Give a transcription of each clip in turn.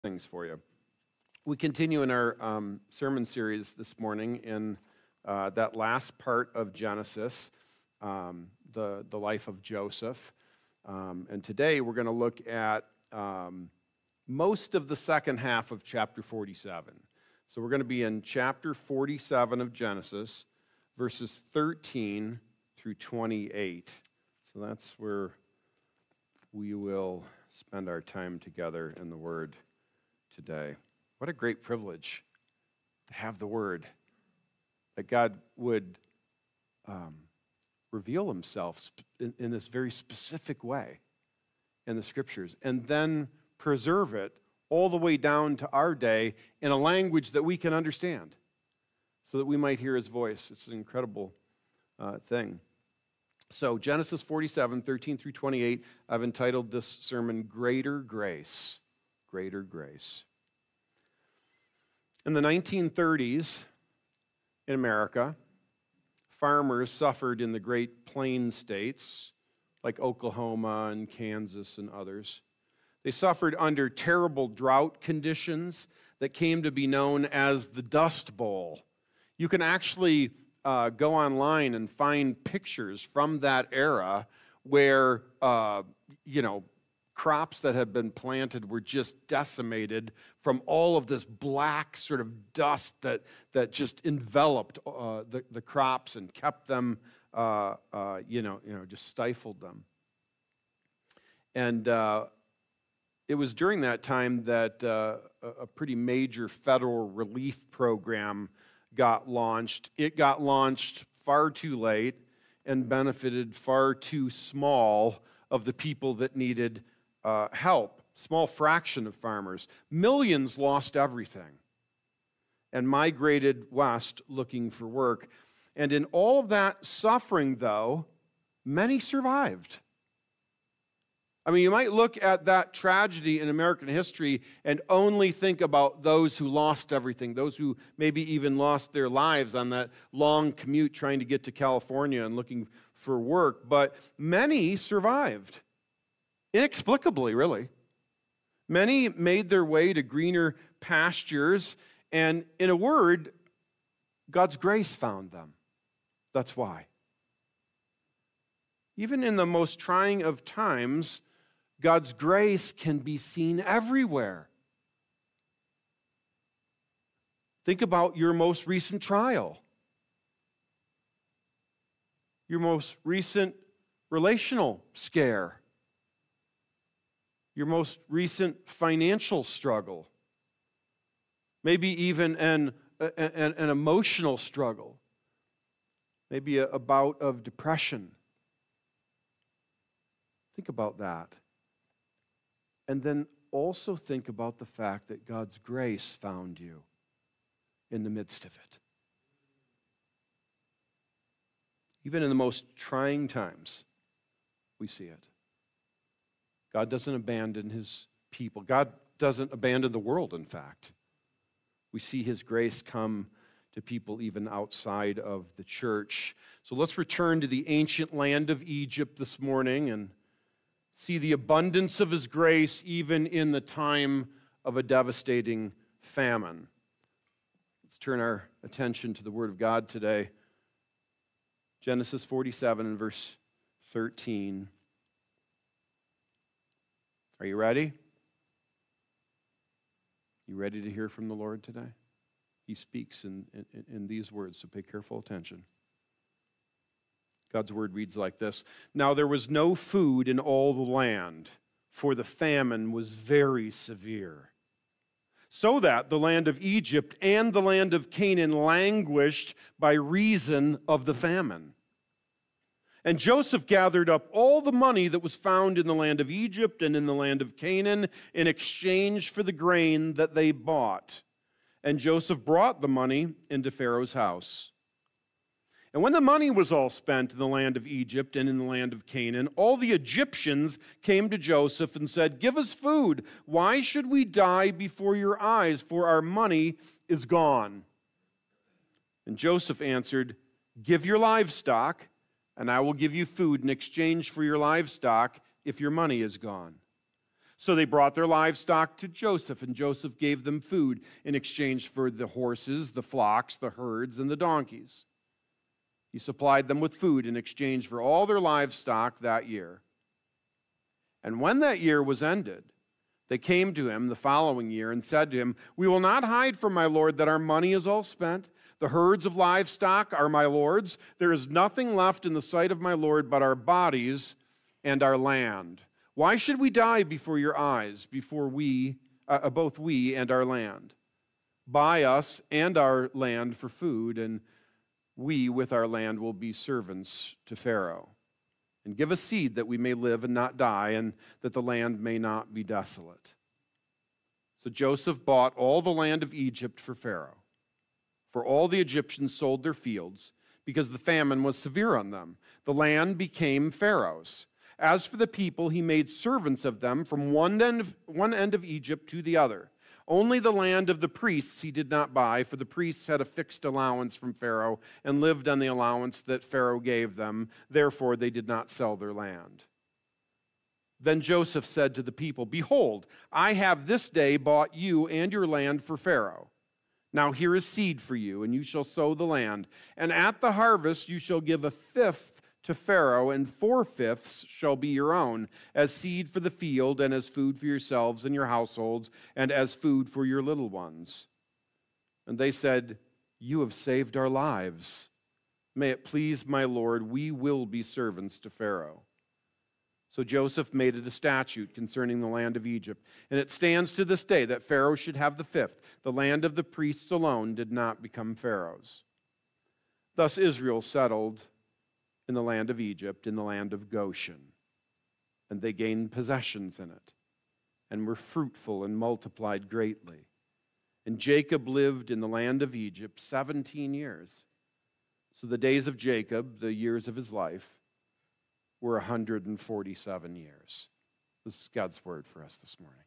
Things for you. We continue in our sermon series this morning in that last part of Genesis, the life of Joseph. And today we're going to look at most of the second half of chapter 47. So we're going to be in chapter 47 of Genesis, verses 13 through 28. So that's where we will spend our time together in the Word today. What a great privilege to have the Word, that God would reveal himself in this very specific way in the Scriptures, and then preserve it all the way down to our day in a language that we can understand, so that we might hear his voice. It's an incredible thing. So Genesis 47, 13 through 28, I've entitled this sermon, Greater Grace. Greater Grace. In the 1930s in America, farmers suffered in the Great Plains states, like Oklahoma and Kansas and others. They suffered under terrible drought conditions that came to be known as the Dust Bowl. You can actually go online and find pictures from that era where, crops that had been planted were just decimated from all of this black sort of dust that just enveloped the crops and kept them, just stifled them. And it was during that time that a pretty major federal relief program got launched. It got launched far too late and benefited far too small of the people that needed help. Small fraction of farmers. Millions lost everything and migrated west looking for work. And in all of that suffering, though, many survived. I mean, you might look at that tragedy in American history and only think about those who lost everything, those who maybe even lost their lives on that long commute trying to get to California and looking for work. But many survived. Inexplicably, really. Many made their way to greener pastures, and in a word, God's grace found them. That's why. Even in the most trying of times, God's grace can be seen everywhere. Think about your most recent trial, your most recent relational scare, your most recent financial struggle, maybe even an emotional struggle, maybe a bout of depression. Think about that. And then also think about the fact that God's grace found you in the midst of it. Even in the most trying times, we see it. God doesn't abandon his people. God doesn't abandon the world, in fact. We see his grace come to people even outside of the church. So let's return to the ancient land of Egypt this morning and see the abundance of his grace even in the time of a devastating famine. Let's turn our attention to the Word of God today. Genesis 47 and verse 13. Are you ready? You ready to hear from the Lord today? He speaks in these words, so pay careful attention. God's word reads like this. Now there was no food in all the land, for the famine was very severe. So that the land of Egypt and the land of Canaan languished by reason of the famine. And Joseph gathered up all the money that was found in the land of Egypt and in the land of Canaan in exchange for the grain that they bought. And Joseph brought the money into Pharaoh's house. And when the money was all spent in the land of Egypt and in the land of Canaan, all the Egyptians came to Joseph and said, "Give us food. Why should we die before your eyes? For our money is gone." And Joseph answered, "Give your livestock, and I will give you food in exchange for your livestock if your money is gone." So they brought their livestock to Joseph, and Joseph gave them food in exchange for the horses, the flocks, the herds, and the donkeys. He supplied them with food in exchange for all their livestock that year. And when that year was ended, they came to him the following year and said to him, "We will not hide from my lord that our money is all spent. The herds of livestock are my lord's. There is nothing left in the sight of my lord but our bodies and our land. Why should we die before your eyes, both we and our land? Buy us and our land for food, and we with our land will be servants to Pharaoh. And give us seed that we may live and not die, and that the land may not be desolate." So Joseph bought all the land of Egypt for Pharaoh. For all the Egyptians sold their fields, because the famine was severe on them. The land became Pharaoh's. As for the people, he made servants of them from one end of Egypt to the other. Only the land of the priests he did not buy, for the priests had a fixed allowance from Pharaoh and lived on the allowance that Pharaoh gave them. Therefore, they did not sell their land. Then Joseph said to the people, "Behold, I have this day bought you and your land for Pharaoh. Now here is seed for you, and you shall sow the land. And at the harvest you shall give a fifth to Pharaoh, and 4/5 shall be your own, as seed for the field, and as food for yourselves and your households, and as food for your little ones." And they said, "You have saved our lives. May it please my Lord, we will be servants to Pharaoh." So Joseph made it a statute concerning the land of Egypt, and it stands to this day that Pharaoh should have the fifth. The land of the priests alone did not become Pharaoh's. Thus Israel settled in the land of Egypt, in the land of Goshen, and they gained possessions in it, and were fruitful and multiplied greatly. And Jacob lived in the land of Egypt 17 years. So the days of Jacob, the years of his life, were 147 years. This is God's word for us this morning.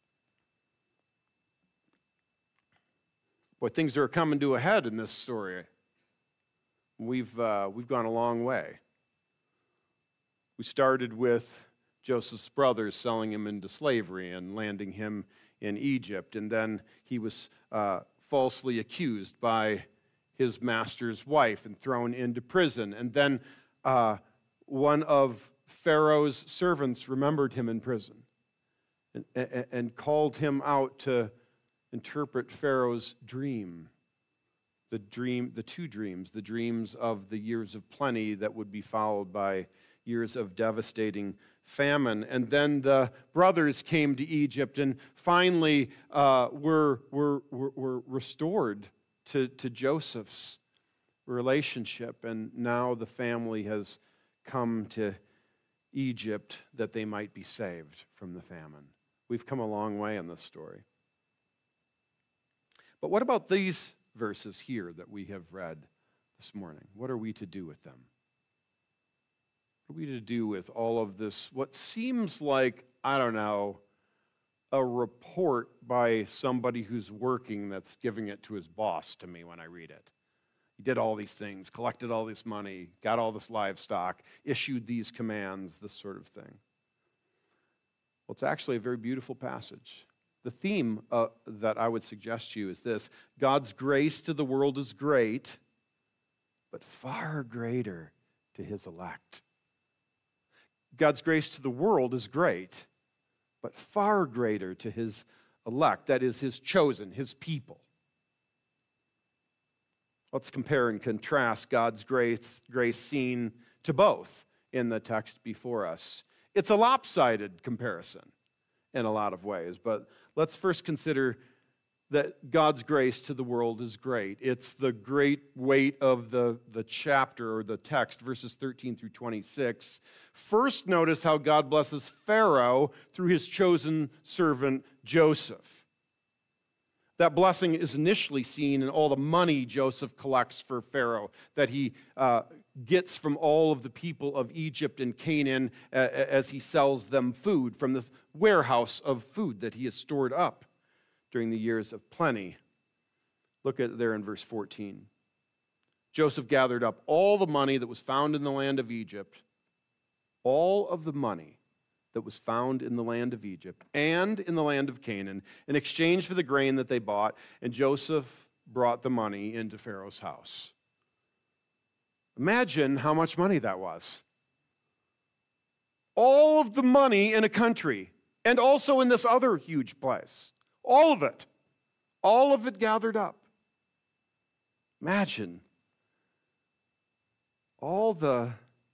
Boy, things are coming to a head in this story. We've gone a long way. We started with Joseph's brothers selling him into slavery and landing him in Egypt, and then he was falsely accused by his master's wife and thrown into prison. And then one of Pharaoh's servants remembered him in prison and called him out to interpret Pharaoh's dream. The two dreams, the dreams of the years of plenty that would be followed by years of devastating famine. And then the brothers came to Egypt and finally were restored to Joseph's relationship. And now the family has come to Egypt that they might be saved from the famine. We've come a long way in this story. But what about these verses here that we have read this morning? What are we to do with them? What are we to do with all of this, what seems like, I don't know, a report by somebody who's working that's giving it to his boss to me when I read it? He did all these things, collected all this money, got all this livestock, issued these commands, this sort of thing. Well, it's actually a very beautiful passage. The theme that I would suggest to you is this: God's grace to the world is great, but far greater to his elect. God's grace to the world is great, but far greater to his elect, that is, his chosen, his people. Let's compare and contrast God's grace seen to both in the text before us. It's a lopsided comparison in a lot of ways, but let's first consider that God's grace to the world is great. It's the great weight of the chapter or the text, verses 13 through 26. First, notice how God blesses Pharaoh through his chosen servant Joseph. That blessing is initially seen in all the money Joseph collects for Pharaoh, that he gets from all of the people of Egypt and Canaan as he sells them food from the warehouse of food that he has stored up during the years of plenty. Look at there in verse 14. Joseph gathered up all the money that was found in the land of Egypt, all of the money that was found in the land of Egypt and in the land of Canaan in exchange for the grain that they bought, and Joseph brought the money into Pharaoh's house. Imagine how much money that was. All of the money in a country, and also in this other huge place. All of it gathered up. Imagine all the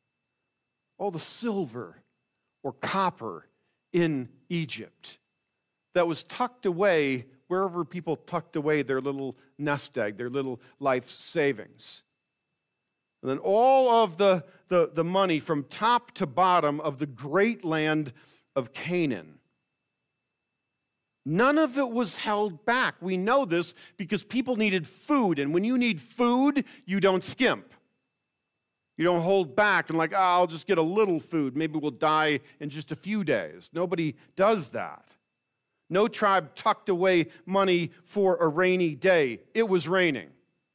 silver or copper in Egypt that was tucked away wherever people tucked away their little nest egg, their little life savings. And then all of the money from top to bottom of the great land of Canaan. None of it was held back. We know this because people needed food. And when you need food, you don't skimp. You don't hold back and like, I'll just get a little food. Maybe we'll die in just a few days. Nobody does that. No tribe tucked away money for a rainy day. It was raining.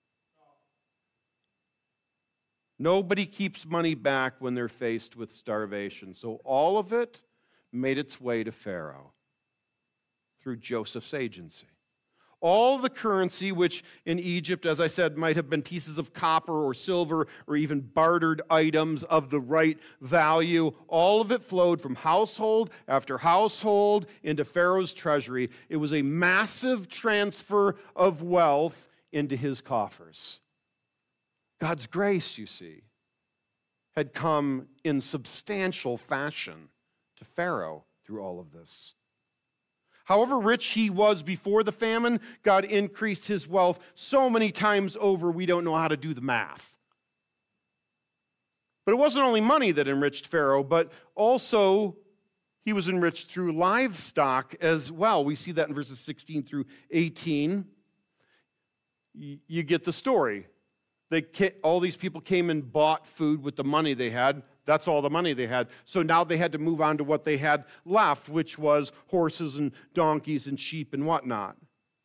Nobody keeps money back when they're faced with starvation. So all of it made its way to Pharaoh through Joseph's agency. All the currency, which in Egypt, as I said, might have been pieces of copper or silver or even bartered items of the right value, all of it flowed from household after household into Pharaoh's treasury. It was a massive transfer of wealth into his coffers. God's grace, you see, had come in substantial fashion to Pharaoh through all of this. However rich he was before the famine, God increased his wealth so many times over, we don't know how to do the math. But it wasn't only money that enriched Pharaoh, but also he was enriched through livestock as well. We see that in verses 16 through 18. You get the story. All these people came and bought food with the money they had. That's all the money they had. So now they had to move on to what they had left, which was horses and donkeys and sheep and whatnot.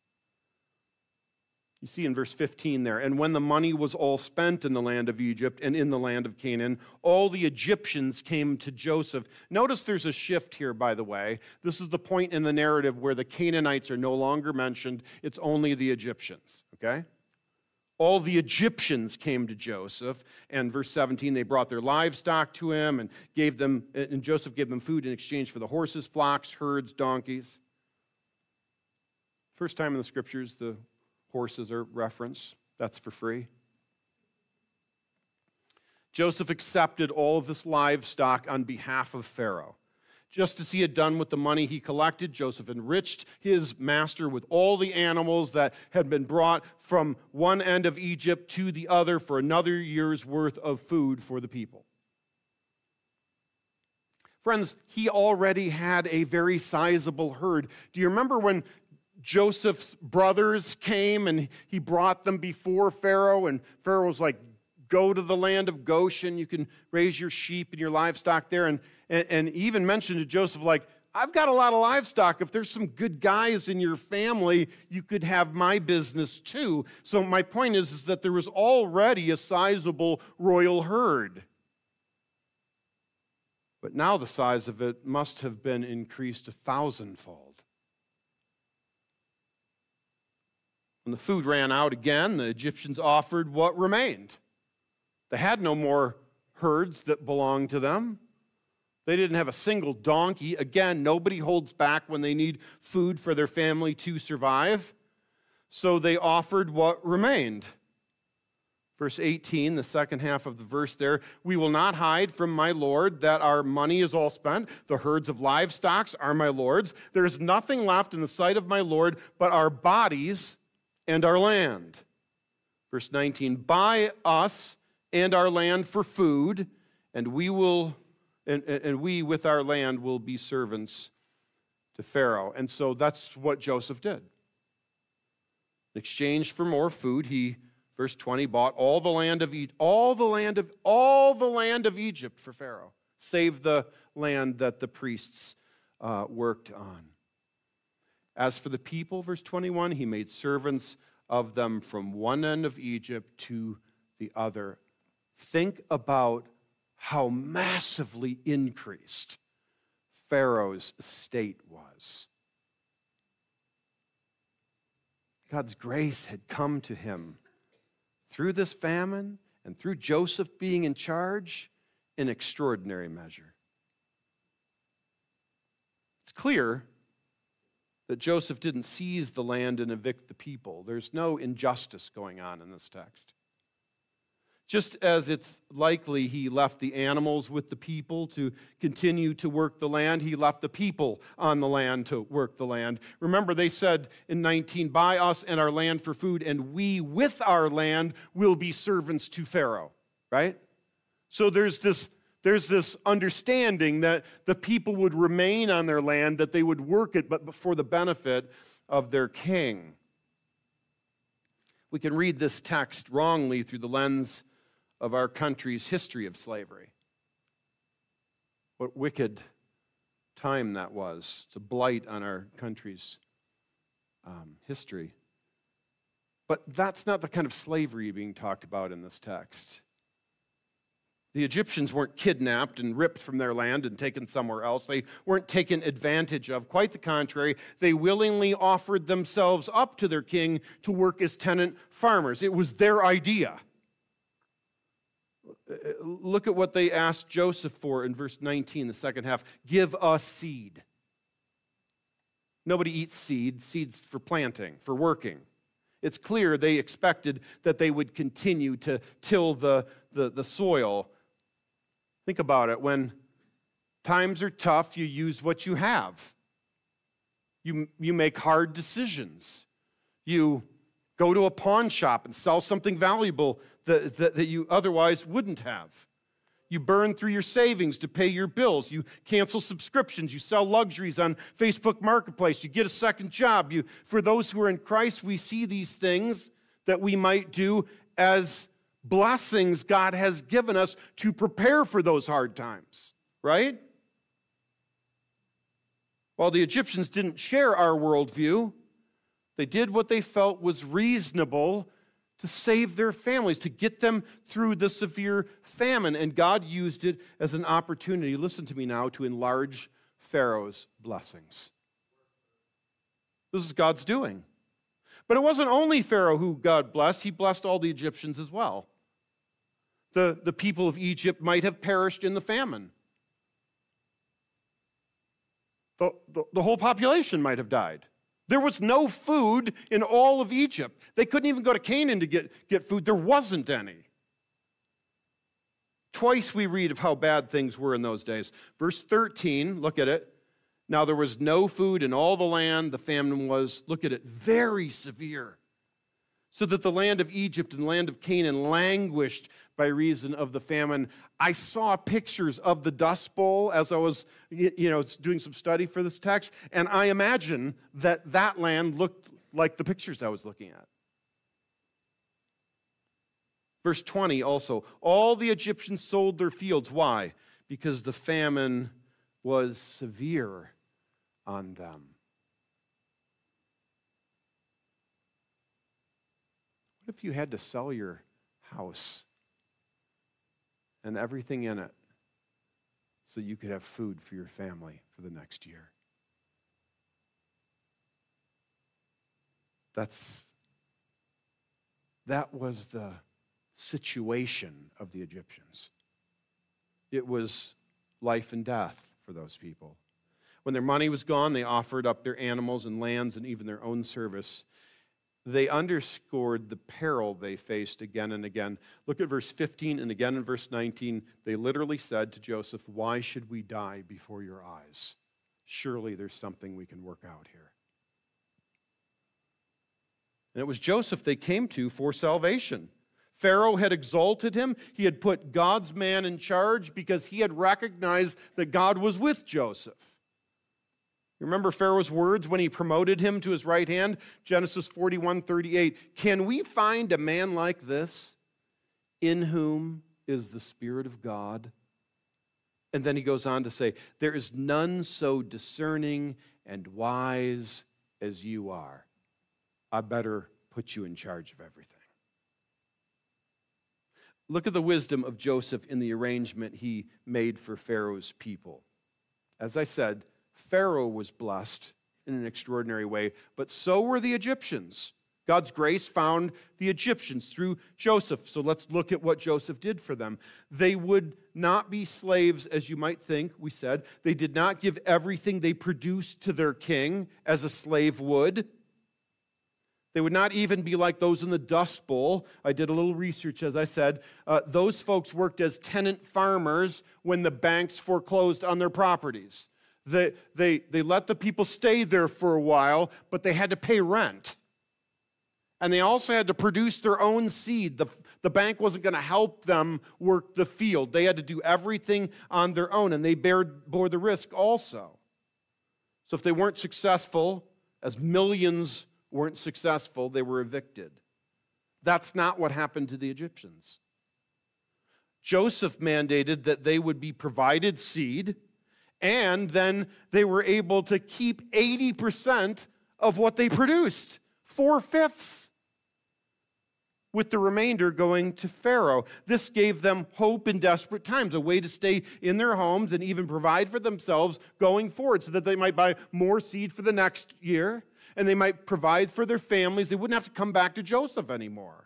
You see in verse 15 there, and when the money was all spent in the land of Egypt and in the land of Canaan, all the Egyptians came to Joseph. Notice there's a shift here, by the way. This is the point in the narrative where the Canaanites are no longer mentioned. It's only the Egyptians, okay? All the Egyptians came to Joseph, and verse 17, they brought their livestock to him and Joseph gave them food in exchange for the horses, flocks, herds, donkeys. First time in the scriptures the horses are referenced. That's for free. Joseph accepted all of this livestock on behalf of Pharaoh. Just as he had done with the money he collected, Joseph enriched his master with all the animals that had been brought from one end of Egypt to the other for another year's worth of food for the people. Friends, he already had a very sizable herd. Do you remember when Joseph's brothers came and he brought them before Pharaoh, and Pharaoh was like, go to the land of Goshen, you can raise your sheep and your livestock there, and even mentioned to Joseph, like, I've got a lot of livestock. If there's some good guys in your family, you could have my business too. So my point is that there was already a sizable royal herd. But now the size of it must have been increased 1,000-fold. When the food ran out again, the Egyptians offered what remained. They had no more herds that belonged to them. They didn't have a single donkey. Again, nobody holds back when they need food for their family to survive. So they offered what remained. Verse 18, the second half of the verse there, we will not hide from my Lord that our money is all spent. The herds of livestock are my Lord's. There is nothing left in the sight of my Lord but our bodies and our land. Verse 19, buy us and our land for food, and we with our land will be servants to Pharaoh. And so that's what Joseph did. In exchange for more food, he, verse 20, bought all the land of Egypt for Pharaoh, save the land that the priests worked on. As for the people, verse 21, he made servants of them from one end of Egypt to the other. Think about how massively increased Pharaoh's estate was. God's grace had come to him through this famine and through Joseph being in charge in extraordinary measure. It's clear that Joseph didn't seize the land and evict the people. There's no injustice going on in this text. Just as it's likely he left the animals with the people to continue to work the land, he left the people on the land to work the land. Remember, they said in 19, "Buy us and our land for food, and we with our land will be servants to Pharaoh," right? So there's this understanding that the people would remain on their land, that they would work it, but for the benefit of their king. We can read this text wrongly through the lens of our country's history of slavery. What wicked time that was. It's a blight on our country's history. But that's not the kind of slavery being talked about in this text. The Egyptians weren't kidnapped and ripped from their land and taken somewhere else. They weren't taken advantage of. Quite the contrary, they willingly offered themselves up to their king to work as tenant farmers. It was their idea. Look at what they asked Joseph for in verse 19, the second half. "Give us seed." Nobody eats seed. Seed's for planting, for working. It's clear they expected that they would continue to till the soil. Think about it. When times are tough, you use what you have. You make hard decisions. You go to a pawn shop and sell something valuable that you otherwise wouldn't have. You burn through your savings to pay your bills. You cancel subscriptions. You sell luxuries on Facebook Marketplace. You get a second job. For those who are in Christ, we see these things that we might do as blessings God has given us to prepare for those hard times, right? While the Egyptians didn't share our worldview, they did what they felt was reasonable to save their families, to get them through the severe famine. And God used it as an opportunity, listen to me now, to enlarge Pharaoh's blessings. This is God's doing. But it wasn't only Pharaoh who God blessed, he blessed all the Egyptians as well. The people of Egypt might have perished in the famine. The whole population might have died. There was no food in all of Egypt. They couldn't even go to Canaan to get food. There wasn't any. Twice we read of how bad things were in those days. Verse 13, look at it. "Now there was no food in all the land. The famine was," look at it, "very severe. So that the land of Egypt and the land of Canaan languished by reason of the famine." I saw pictures of the Dust Bowl as I was doing some study for this text, and I imagine that land looked like the pictures I was looking at. Verse 20 also, "All the Egyptians sold their fields." Why? Because the famine was severe on them. What if you had to sell your house and everything in it so you could have food for your family for the next year? That was the situation of the Egyptians. It was life and death for those people. When their money was gone, they offered up their animals and lands and even their own service. They underscored the peril they faced again and again. Look at verse 15 and again in verse 19. They literally said to Joseph, "Why should we die before your eyes? Surely there's something we can work out here." And it was Joseph they came to for salvation. Pharaoh had exalted him. He had put God's man in charge because he had recognized that God was with Joseph. You remember Pharaoh's words when he promoted him to his right hand? Genesis 41:38. "Can we find a man like this in whom is the Spirit of God?" And then he goes on to say, "There is none so discerning and wise as you are. I better put you in charge of everything." Look at the wisdom of Joseph in the arrangement he made for Pharaoh's people. As I said, Pharaoh was blessed in an extraordinary way, but so were the Egyptians. God's grace found the Egyptians through Joseph. So let's look at what Joseph did for them. They would not be slaves, as you might think, we said. They did not give everything they produced to their king as a slave would. They would not even be like those in the Dust Bowl. I did a little research, as I said. Those folks worked as tenant farmers when the banks foreclosed on their properties. They let the people stay there for a while, but they had to pay rent. And they also had to produce their own seed. The bank wasn't going to help them work the field. They had to do everything on their own, and they bore the risk also. So if they weren't successful, as millions weren't successful, they were evicted. That's not what happened to the Egyptians. Joseph mandated that they would be provided seed, and then they were able to keep 80% of what they produced, 4/5, with the remainder going to Pharaoh. This gave them hope in desperate times, a way to stay in their homes and even provide for themselves going forward so that they might buy more seed for the next year, and they might provide for their families. They wouldn't have to come back to Joseph anymore.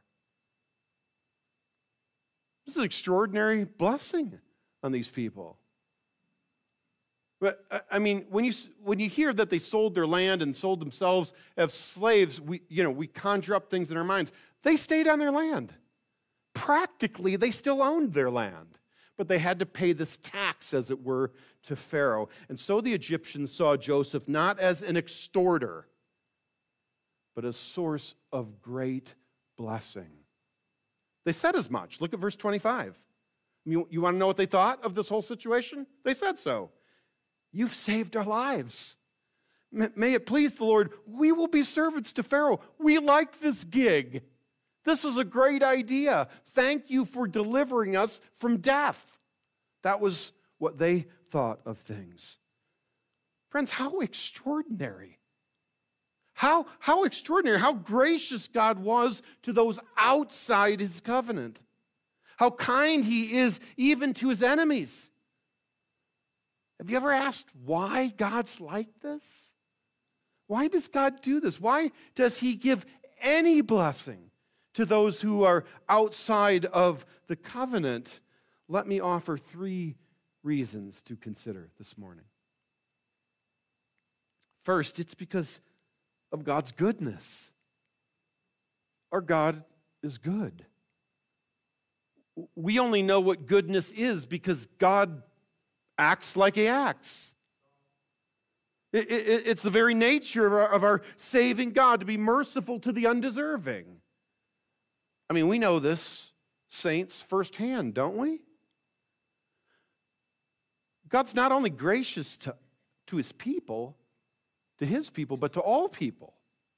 This is an extraordinary blessing on these people. But I mean, when you hear that they sold their land and sold themselves as slaves, we conjure up things in our minds. They stayed on their land. Practically, they still owned their land, but they had to pay this tax, as it were, to Pharaoh. And so the Egyptians saw Joseph not as an extorter, but a source of great blessing. They said as much. Look at verse 25. You want to know what they thought of this whole situation? They said so. You've saved our lives. May it please the Lord, we will be servants to Pharaoh. We like this gig. This is a great idea. Thank you for delivering us from death. That was what they thought of things. Friends, how extraordinary. How extraordinary, how gracious God was to those outside his covenant. How kind he is even to his enemies. Have you ever asked why God's like this? Why does God do this? Why does he give any blessing to those who are outside of the covenant? Let me offer 3 reasons to consider this morning. First, it's because of God's goodness. Our God is good. We only know what goodness is because God acts like he acts. It's the very nature of our saving God to be merciful to the undeserving. I mean, we know this, saints, firsthand, don't we? God's not only gracious to his people, but to all people.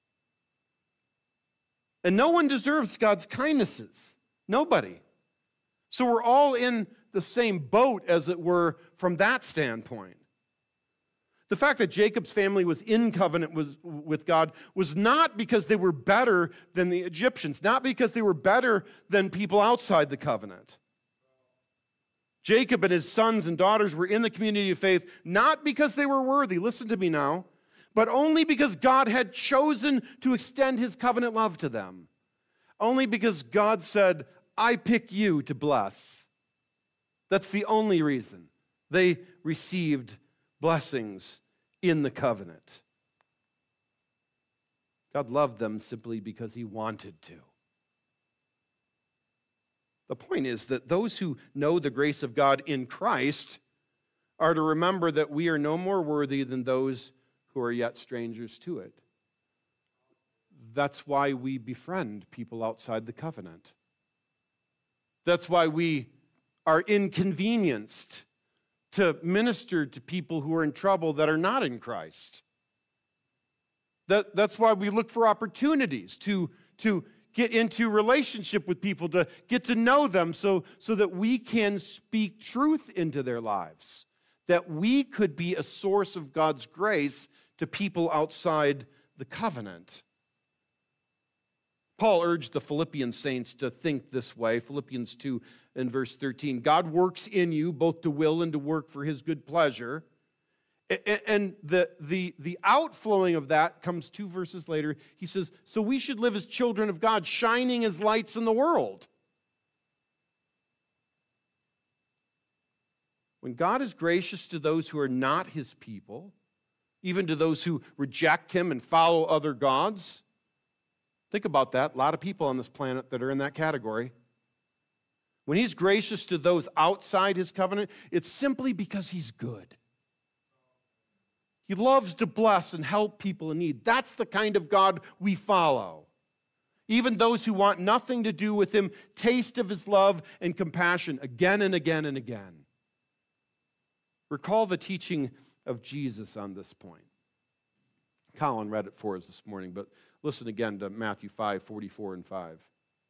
And no one deserves God's kindnesses. Nobody. So we're all in the same boat, as it were, from that standpoint. The fact that Jacob's family was in covenant with God was not because they were better than the Egyptians, not because they were better than people outside the covenant. Jacob and his sons and daughters were in the community of faith, not because they were worthy, listen to me now, but only because God had chosen to extend his covenant love to them. Only because God said, I pick you to bless. That's the only reason they received blessings in the covenant. God loved them simply because he wanted to. The point is that those who know the grace of God in Christ are to remember that we are no more worthy than those who are yet strangers to it. That's why we befriend people outside the covenant. That's why we are inconvenienced to minister to people who are in trouble that are not in Christ. That's why we look for opportunities to get into relationship with people, to get to know them so that we can speak truth into their lives, that we could be a source of God's grace to people outside the covenant. Paul urged the Philippian saints to think this way. Philippians 2 and verse 13. God works in you both to will and to work for his good pleasure. And the outflowing of that comes 2 verses later. He says, so we should live as children of God, shining as lights in the world. When God is gracious to those who are not his people, even to those who reject him and follow other gods, think about that. A lot of people on this planet that are in that category. When he's gracious to those outside his covenant, it's simply because he's good. He loves to bless and help people in need. That's the kind of God we follow. Even those who want nothing to do with him taste of his love and compassion again and again and again. Recall the teaching of Jesus on this point. Colin read it for us this morning, but listen again to Matthew 5:44 and 5.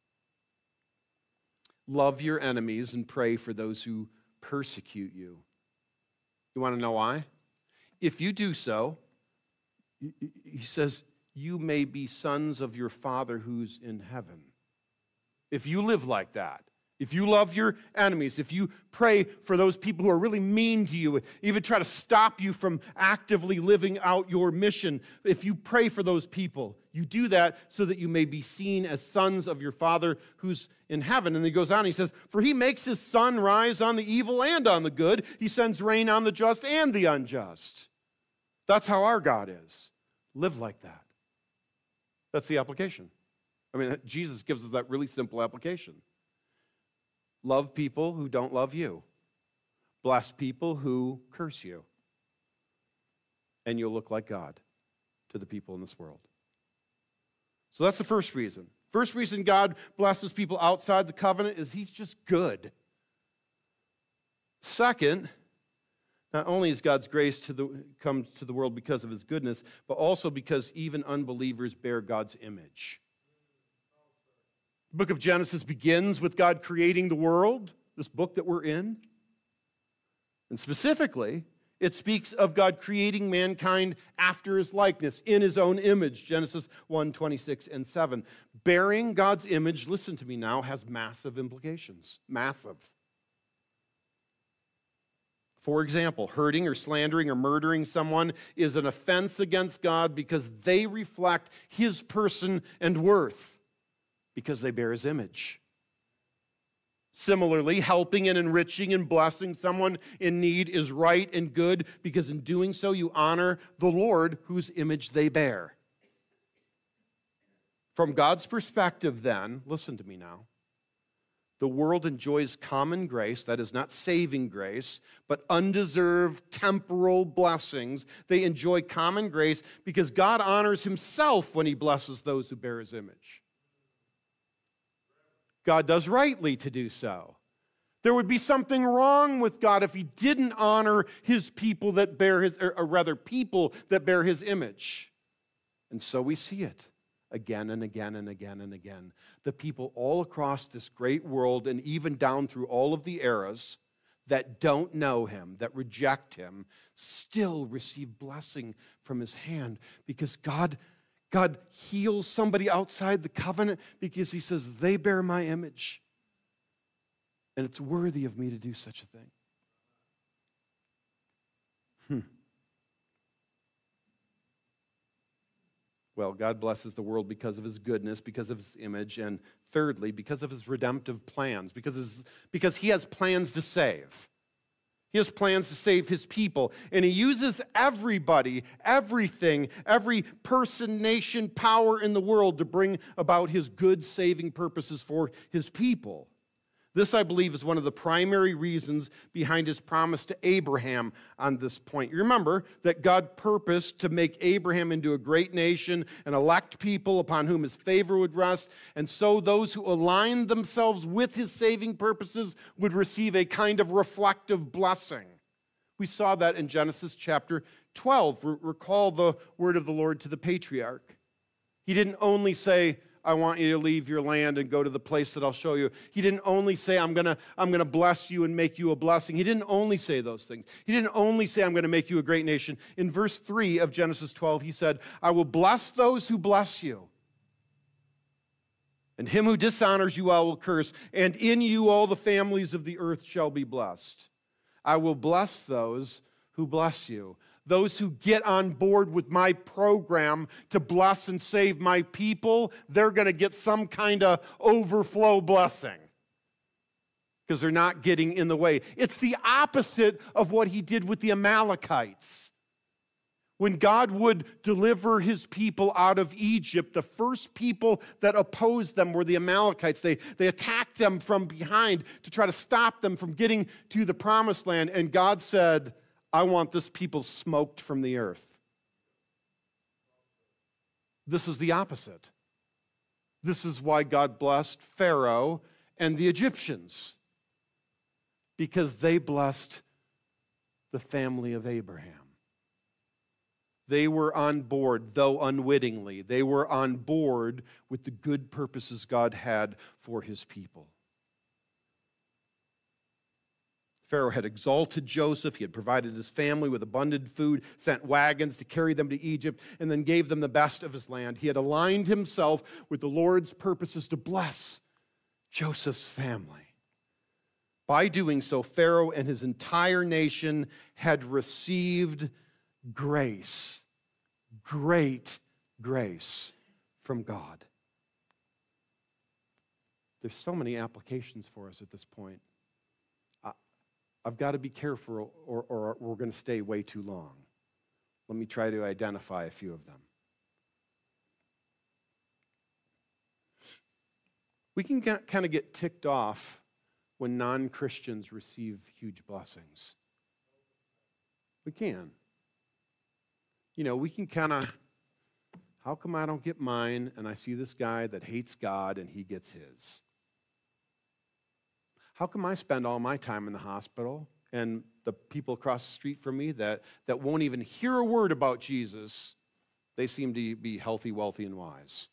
Love your enemies and pray for those who persecute you. You want to know why? If you do so, he says, you may be sons of your Father who's in heaven. If you live like that, if you love your enemies, if you pray for those people who are really mean to you, even try to stop you from actively living out your mission, if you pray for those people, you do that so that you may be seen as sons of your Father who's in heaven. And he goes on, he says, for he makes his sun rise on the evil and on the good. He sends rain on the just and the unjust. That's how our God is. Live like that. That's the application. I mean, Jesus gives us that really simple application. Love people who don't love you. Bless people who curse you. And you'll look like God to the people in this world. So that's the first reason. First reason God blesses people outside the covenant is he's just good. Second, not only is God's grace come to the world because of his goodness, but also because even unbelievers bear God's image. The book of Genesis begins with God creating the world, this book that we're in. And specifically, it speaks of God creating mankind after his likeness, in his own image, Genesis 1:26 and 7. Bearing God's image, listen to me now, has massive implications. Massive. For example, hurting or slandering or murdering someone is an offense against God because they reflect his person and worth, because they bear his image. Similarly, helping and enriching and blessing someone in need is right and good because in doing so you honor the Lord whose image they bear. From God's perspective then, listen to me now, the world enjoys common grace, that is not saving grace, but undeserved temporal blessings. They enjoy common grace because God honors himself when he blesses those who bear his image. God does rightly to do so. There would be something wrong with God if he didn't honor his people that bear his, or rather people that bear his image. And so we see it again and again and again and again. The people all across this great world and even down through all of the eras that don't know him, that reject him, still receive blessing from his hand because God heals somebody outside the covenant because he says, they bear my image. And it's worthy of me to do such a thing. Well, God blesses the world because of his goodness, because of his image, and thirdly, because of his redemptive plans, because he has plans to save. He has plans to save his people, and he uses everybody, everything, every person, nation, power in the world to bring about his good saving purposes for his people. This, I believe, is one of the primary reasons behind his promise to Abraham on this point. You remember that God purposed to make Abraham into a great nation and elect people upon whom his favor would rest, and so those who aligned themselves with his saving purposes would receive a kind of reflective blessing. We saw that in Genesis chapter 12. Recall the word of the Lord to the patriarch. He didn't only say, I want you to leave your land and go to the place that I'll show you. He didn't only say, I'm gonna bless you and make you a blessing. He didn't only say those things. He didn't only say, I'm going to make you a great nation. In verse 3 of Genesis 12, he said, I will bless those who bless you. And him who dishonors you I will curse. And in you all the families of the earth shall be blessed. I will bless those who bless you. those who get on board with my program to bless and save my people, they're going to get some kind of overflow blessing because they're not getting in the way. It's the opposite of what he did with the Amalekites. When God would deliver his people out of Egypt, the first people that opposed them were the Amalekites. They attacked them from behind to try to stop them from getting to the promised land. And God said, I want this people smoked from the earth. This is the opposite. This is why God blessed Pharaoh and the Egyptians, because they blessed the family of Abraham. They were on board, though unwittingly. They were on board with the good purposes God had for his people. Pharaoh had exalted Joseph. He had provided his family with abundant food, sent wagons to carry them to Egypt, and then gave them the best of his land. He had aligned himself with the Lord's purposes to bless Joseph's family. By doing so, Pharaoh and his entire nation had received grace, great grace from God. There's so many applications for us at this point. I've got to be careful or we're going to stay way too long. Let me try to identify a few of them. We can kind of get ticked off when non-Christians receive huge blessings. We can. You know, we can kind of, how come I don't get mine and I see this guy that hates God and he gets his? How come I spend all my time in the hospital and the people across the street from me that won't even hear a word about Jesus, they seem to be healthy, wealthy, and wise?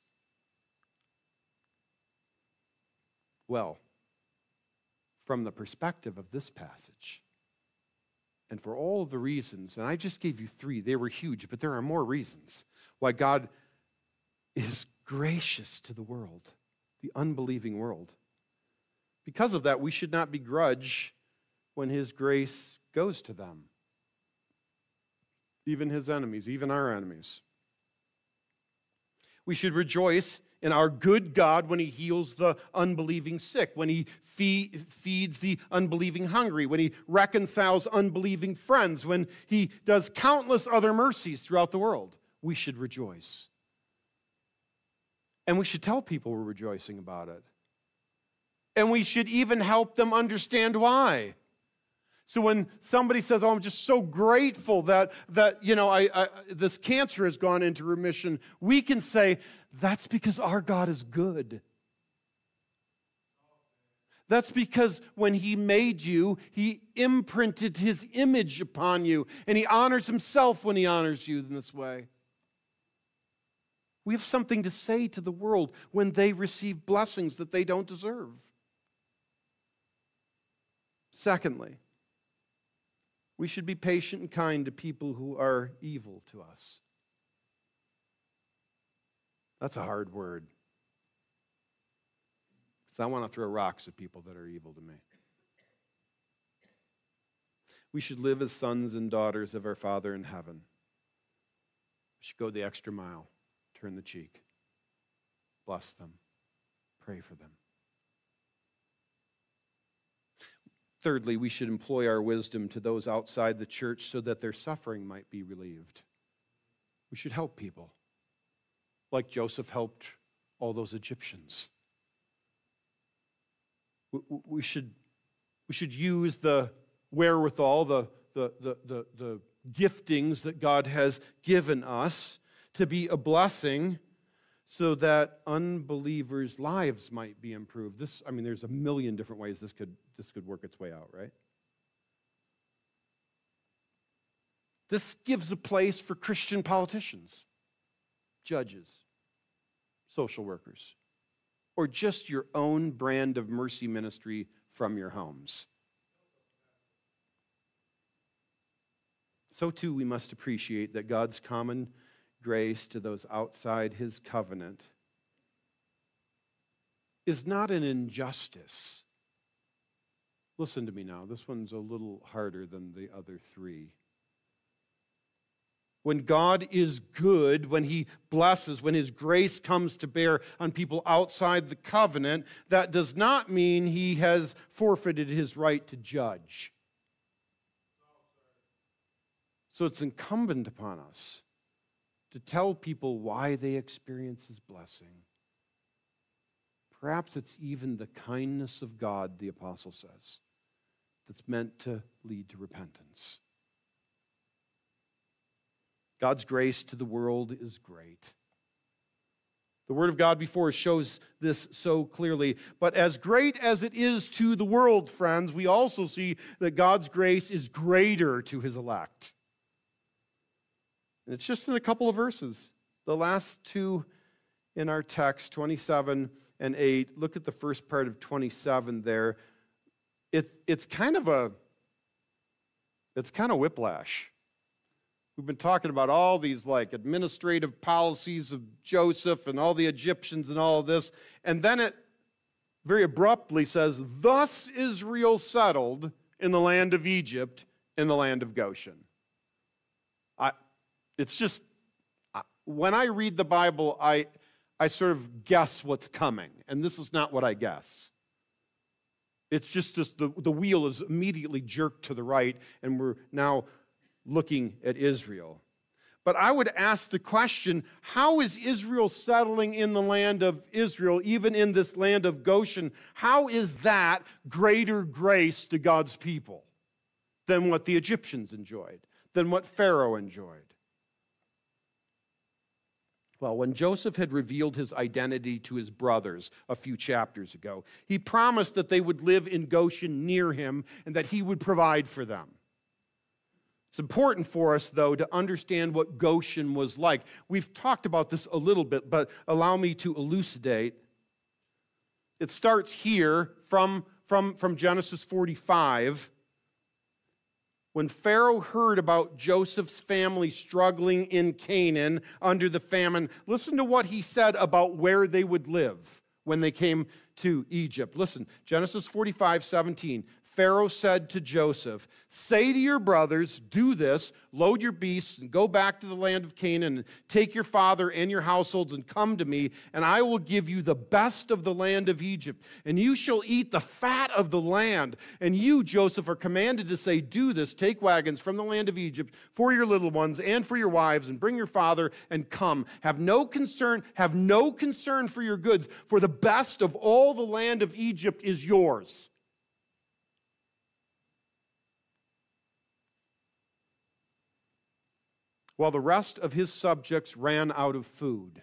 Well, from the perspective of this passage, and for all the reasons, and I just gave you 3, they were huge, but there are more reasons why God is gracious to the world, the unbelieving world. Because of that, we should not begrudge when his grace goes to them, even his enemies, even our enemies. We should rejoice in our good God when he heals the unbelieving sick, when he feeds the unbelieving hungry, when he reconciles unbelieving friends, when he does countless other mercies throughout the world. We should rejoice. And we should tell people we're rejoicing about it. And we should even help them understand why. So when somebody says, oh, I'm just so grateful that you know, this cancer has gone into remission, we can say, that's because our God is good. That's because when he made you, he imprinted his image upon you, and he honors himself when he honors you in this way. We have something to say to the world when they receive blessings that they don't deserve. Secondly, we should be patient and kind to people who are evil to us. That's a hard word. Because I want to throw rocks at people that are evil to me. We should live as sons and daughters of our Father in heaven. We should go the extra mile, turn the cheek, bless them, pray for them. Thirdly, we should employ our wisdom to those outside the church so that their suffering might be relieved. We should help people, like Joseph helped all those Egyptians. We should use the wherewithal, the giftings that God has given us to be a blessing so that unbelievers' lives might be improved. There's a million different ways this could work its way out, right? This gives a place for Christian politicians, judges, social workers, or just your own brand of mercy ministry from your homes. So too, we must appreciate that God's common grace to those outside his covenant is not an injustice. Listen to me now. This one's a little harder than the other 3. When God is good, when he blesses, when his grace comes to bear on people outside the covenant, that does not mean he has forfeited his right to judge. So it's incumbent upon us to tell people why they experience his blessing. Perhaps it's even the kindness of God, the apostle says, that's meant to lead to repentance. God's grace to the world is great. The Word of God before us shows this so clearly. But as great as it is to the world, friends, we also see that God's grace is greater to his elect. And it's just in a couple of verses. The last two in our text, 27 and 8. Look at the first part of 27 there. It's kind of whiplash. We've been talking about all these like administrative policies of Joseph and all the Egyptians and all of this. And then it very abruptly says, thus Israel settled in the land of Egypt, in the land of Goshen. It's just, when I read the Bible, I sort of guess what's coming. And this is not what I guess. It's just the wheel is immediately jerked to the right, and we're now looking at Israel. But I would ask the question, how is Israel settling in the land of Israel, even in this land of Goshen? How is that greater grace to God's people than what the Egyptians enjoyed, than what Pharaoh enjoyed? Well, when Joseph had revealed his identity to his brothers a few chapters ago, he promised that they would live in Goshen near him and that he would provide for them. It's important for us, though, to understand what Goshen was like. We've talked about this a little bit, but allow me to elucidate. It starts here from Genesis 45. When Pharaoh heard about Joseph's family struggling in Canaan under the famine, listen to what he said about where they would live when they came to Egypt. Listen, Genesis 45:17. Pharaoh said to Joseph, say to your brothers, do this, load your beasts and go back to the land of Canaan, and take your father and your households and come to me, and I will give you the best of the land of Egypt, and you shall eat the fat of the land. And you, Joseph, are commanded to say, do this, take wagons from the land of Egypt for your little ones and for your wives, and bring your father and come. Have no concern for your goods, for the best of all the land of Egypt is yours. While the rest of his subjects ran out of food,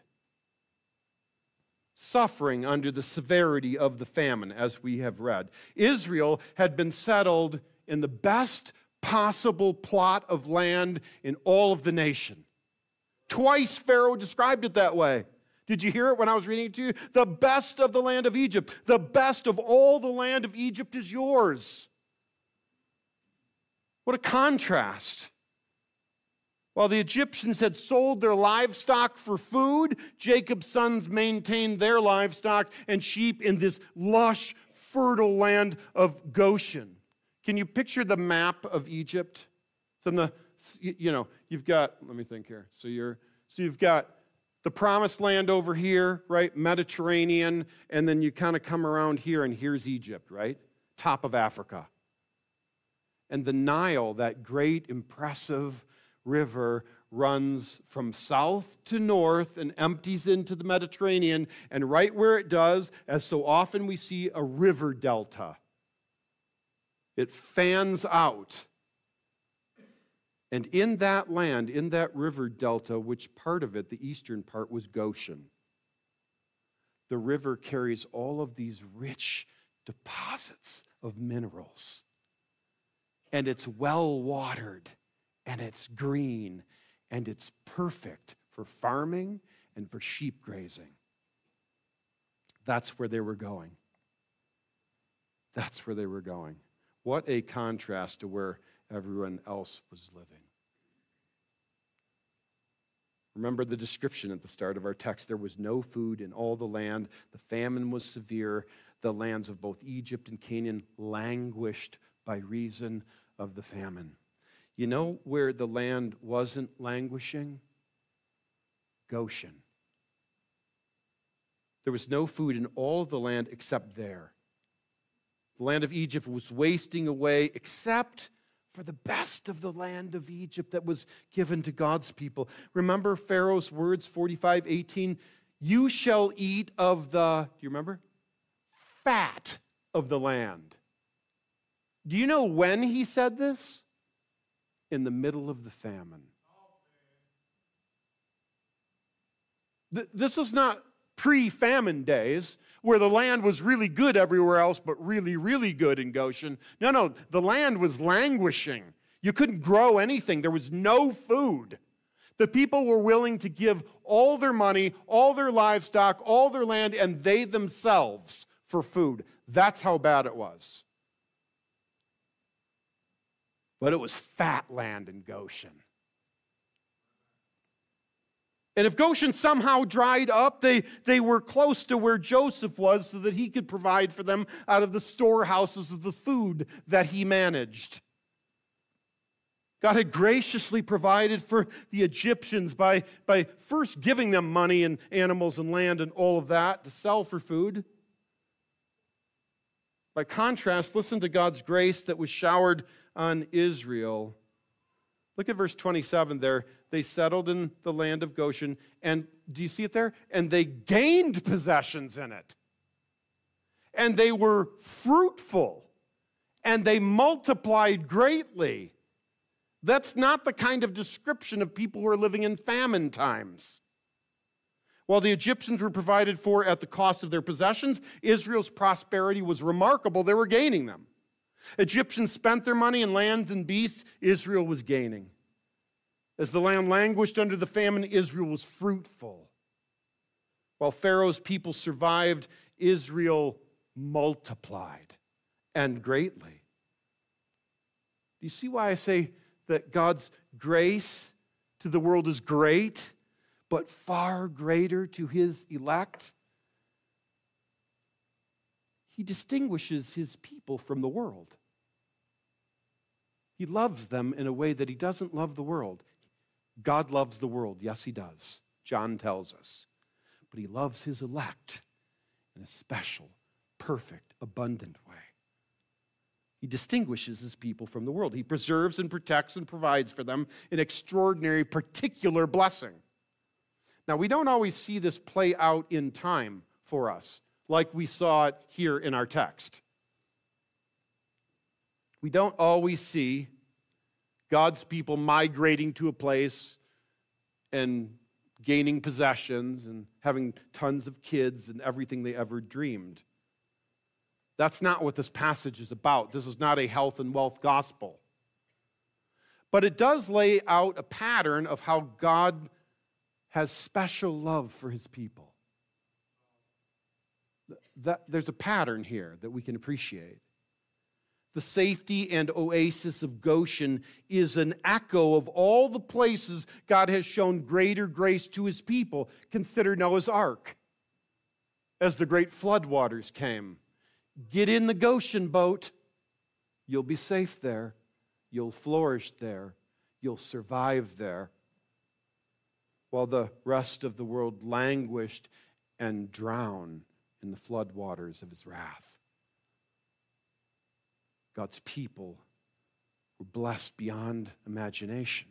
suffering under the severity of the famine, as we have read. Israel had been settled in the best possible plot of land in all of the nation. Twice Pharaoh described it that way. Did you hear it when I was reading it to you? The best of the land of Egypt. The best of all the land of Egypt is yours. What a contrast. While the Egyptians had sold their livestock for food, Jacob's sons maintained their livestock and sheep in this lush, fertile land of Goshen. Can you picture the map of Egypt? It's you've got, let me think here. So you've got the promised land over here, right? Mediterranean, and then you kind of come around here, and here's Egypt, right? Top of Africa. And the Nile, that great, impressive river, runs from south to north and empties into the Mediterranean, and right where it does, as so often we see, a river delta. It fans out. And in that land, in that river delta, which part of it, the eastern part, was Goshen. The river carries all of these rich deposits of minerals. And it's well watered. And it's green, and it's perfect for farming and for sheep grazing. That's where they were going. That's where they were going. What a contrast to where everyone else was living. Remember the description at the start of our text. There was no food in all the land. The famine was severe. The lands of both Egypt and Canaan languished by reason of the famine. You know where the land wasn't languishing? Goshen. There was no food in all of the land except there. The land of Egypt was wasting away except for the best of the land of Egypt that was given to God's people. Remember Pharaoh's words, 45:18? You shall eat of the, do you remember? Fat of the land. Do you know when he said this? In the middle of the famine. This is not pre-famine days where the land was really good everywhere else, but really, really good in Goshen. No, the land was languishing. You couldn't grow anything. There was no food. The people were willing to give all their money, all their livestock, all their land, and they themselves for food. That's how bad it was. But it was fat land in Goshen. And if Goshen somehow dried up, they were close to where Joseph was so that he could provide for them out of the storehouses of the food that he managed. God had graciously provided for the Egyptians by first giving them money and animals and land and all of that to sell for food. By contrast, listen to God's grace that was showered on Israel. Look at verse 27 there. They settled in the land of Goshen, and do you see it there? And they gained possessions in it. And they were fruitful, and they multiplied greatly. That's not the kind of description of people who are living in famine times. While the Egyptians were provided for at the cost of their possessions, Israel's prosperity was remarkable. They were gaining them. Egyptians spent their money in land and beasts. Israel was gaining. As the land languished under the famine, Israel was fruitful. While Pharaoh's people survived, Israel multiplied, and greatly. Do you see why I say that God's grace to the world is great, but far greater to his elect? He distinguishes his people from the world. He loves them in a way that he doesn't love the world. God loves the world. Yes, he does. John tells us. But he loves his elect in a special, perfect, abundant way. He distinguishes his people from the world. He preserves and protects and provides for them an extraordinary, particular blessing. Now, we don't always see this play out in time for us, like we saw it here in our text. We don't always see God's people migrating to a place and gaining possessions and having tons of kids and everything they ever dreamed. That's not what this passage is about. This is not a health and wealth gospel. But it does lay out a pattern of how God has special love for his people. There's a pattern here that we can appreciate. The safety and oasis of Goshen is an echo of all the places God has shown greater grace to his people. Consider Noah's Ark. As the great floodwaters came, get in the Goshen boat. You'll be safe there. You'll flourish there. You'll survive there. While the rest of the world languished and drowned in the floodwaters of his wrath. God's people were blessed beyond imagination.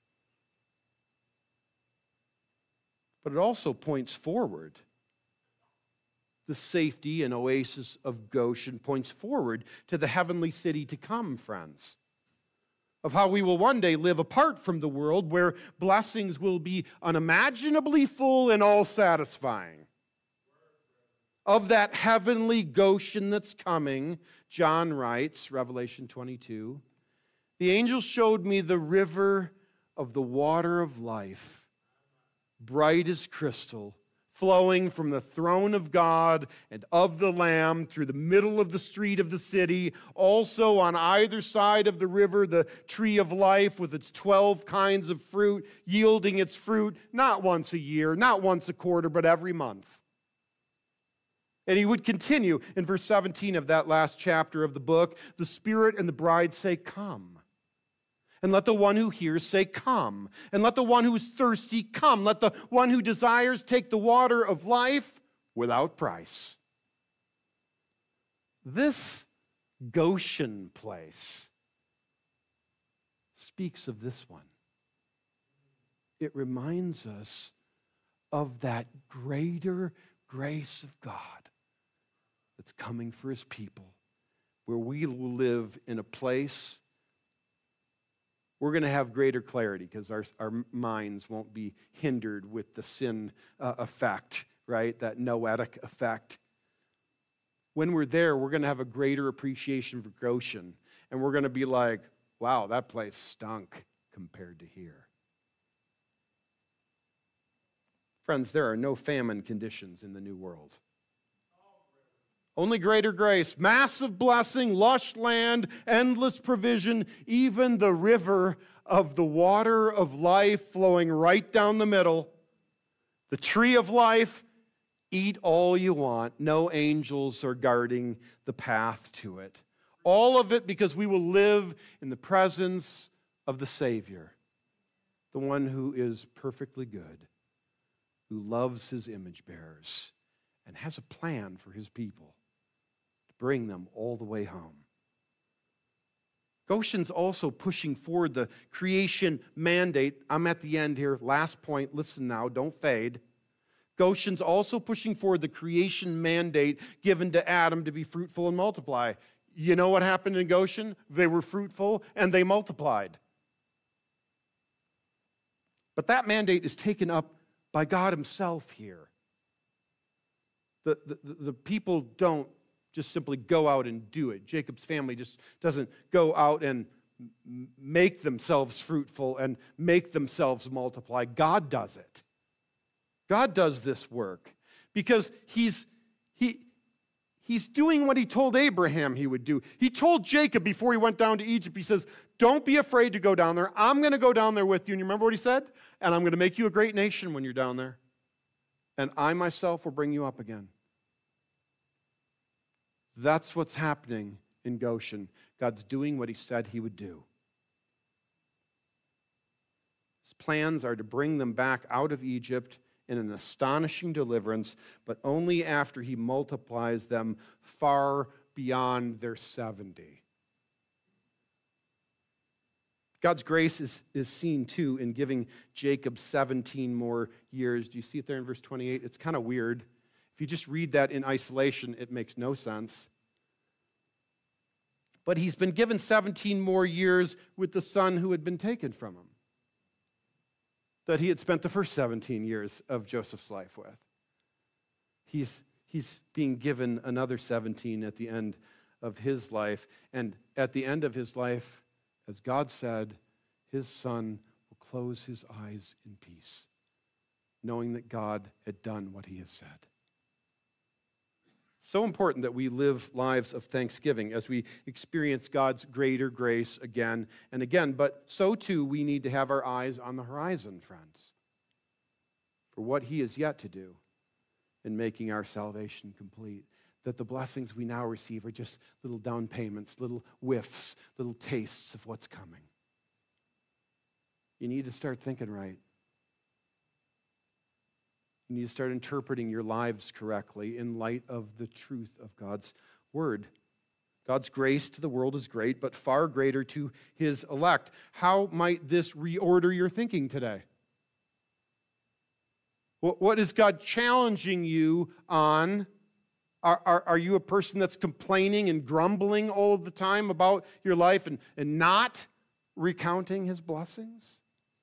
But it also points forward. The safety and oasis of Goshen points forward to the heavenly city to come, friends. Of how we will one day live apart from the world where blessings will be unimaginably full and all-satisfying. Of that heavenly Goshen that's coming, John writes, Revelation 22, the angel showed me the river of the water of life, bright as crystal, flowing from the throne of God and of the Lamb through the middle of the street of the city. Also on either side of the river, the tree of life with its 12 kinds of fruit, yielding its fruit not once a year, not once a quarter, but every month. And he would continue in verse 17 of that last chapter of the book, the Spirit and the bride say, come. And let the one who hears say, come. And let the one who is thirsty come. Let the one who desires take the water of life without price. This Goshen place speaks of this one. It reminds us of that greater grace of God that's coming for his people, where we will live in a place. We're going to have greater clarity because our minds won't be hindered with the sin effect, right? That noetic effect. When we're there, we're going to have a greater appreciation for Goshen. And we're going to be like, wow, that place stunk compared to here. Friends, there are no famine conditions in the new world. Only greater grace, massive blessing, lush land, endless provision, even the river of the water of life flowing right down the middle. The tree of life, eat all you want. No angels are guarding the path to it. All of it because we will live in the presence of the Savior, the one who is perfectly good, who loves his image bearers, and has a plan for his people to bring them all the way home. Goshen's also pushing forward the creation mandate. I'm at the end here. Last point. Listen now. Don't fade. Goshen's also pushing forward the creation mandate given to Adam to be fruitful and multiply. You know what happened in Goshen? They were fruitful and they multiplied. But that mandate is taken up by God himself here. The people don't just simply go out and do it. Jacob's family just doesn't go out and make themselves fruitful and make themselves multiply. God does it. God does this work because he's doing what he told Abraham he would do. He told Jacob before he went down to Egypt, he says, don't be afraid to go down there. I'm going to go down there with you. And you remember what he said? And I'm going to make you a great nation when you're down there. And I myself will bring you up again. That's what's happening in Goshen. God's doing what he said he would do. His plans are to bring them back out of Egypt in an astonishing deliverance, but only after he multiplies them far beyond their 70. God's grace is seen, too, in giving Jacob 17 more years. Do you see it there in verse 28? It's kind of weird. If you just read that in isolation, it makes no sense. But he's been given 17 more years with the son who had been taken from him, that he had spent the first 17 years of Joseph's life with. He's being given another 17 at the end of his life. And at the end of his life, as God said, his son will close his eyes in peace, knowing that God had done what he has said. It's so important that we live lives of thanksgiving as we experience God's greater grace again and again. But so too, we need to have our eyes on the horizon, friends, for what he is yet to do in making our salvation complete. That the blessings we now receive are just little down payments, little whiffs, little tastes of what's coming. You need to start thinking right. You need to start interpreting your lives correctly in light of the truth of God's word. God's grace to the world is great, but far greater to his elect. How might this reorder your thinking today? What is God challenging you on? Are you a person that's complaining and grumbling all the time about your life and not recounting his blessings?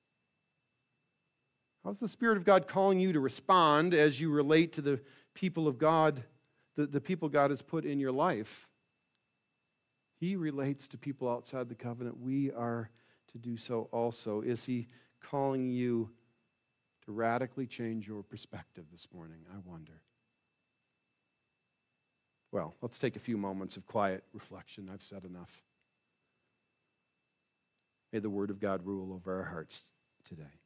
How's the Spirit of God calling you to respond as you relate to the people of God, the people God has put in your life? He relates to people outside the covenant. We are to do so also. Is he calling you to radically change your perspective this morning? I wonder. Well, let's take a few moments of quiet reflection. I've said enough. May the Word of God rule over our hearts today.